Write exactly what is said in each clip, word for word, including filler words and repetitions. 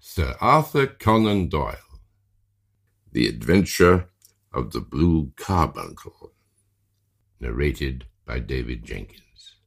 Sir Arthur Conan Doyle. The Adventure of the Blue Carbuncle. Narrated by David Jenkins.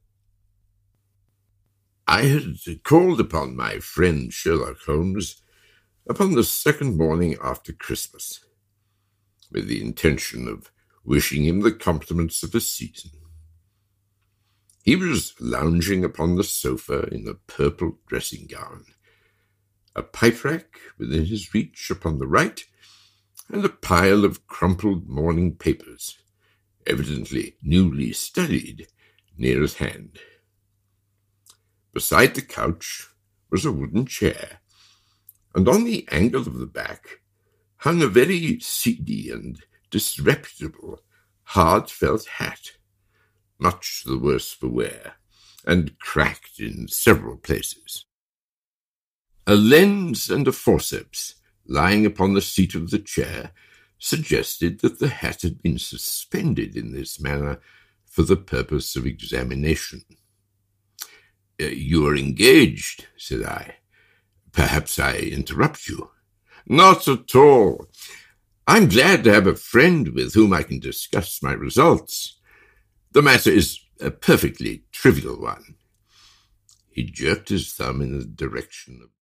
I had called upon my friend Sherlock Holmes upon the second morning after Christmas, with the intention of wishing him the compliments of the season. He was lounging upon the sofa in a purple dressing-gown, a pipe-rack within his reach upon the right, and a pile of crumpled morning papers, evidently newly studied, near at hand. Beside the couch was a wooden chair, and on the angle of the back hung a very seedy and disreputable hard felt hat, much the worse for wear, and cracked in several places. A lens and a forceps lying upon the seat of the chair suggested that the hat had been suspended in this manner for the purpose of examination. Uh, you are engaged, said I. Perhaps I interrupt you. Not at all. I'm glad to have a friend with whom I can discuss my results. The matter is a perfectly trivial one. He jerked his thumb in the direction of